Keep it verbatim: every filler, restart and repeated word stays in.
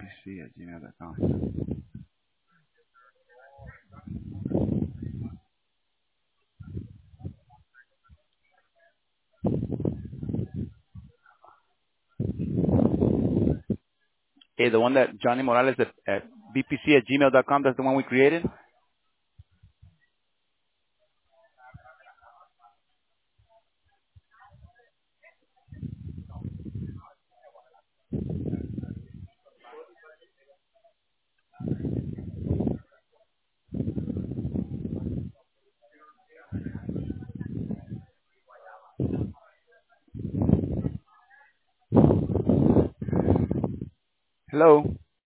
c at gmail dot com. Hey, the one that Johnny Morales at, at b p c at gmail dot com, that's the one we created? Hello?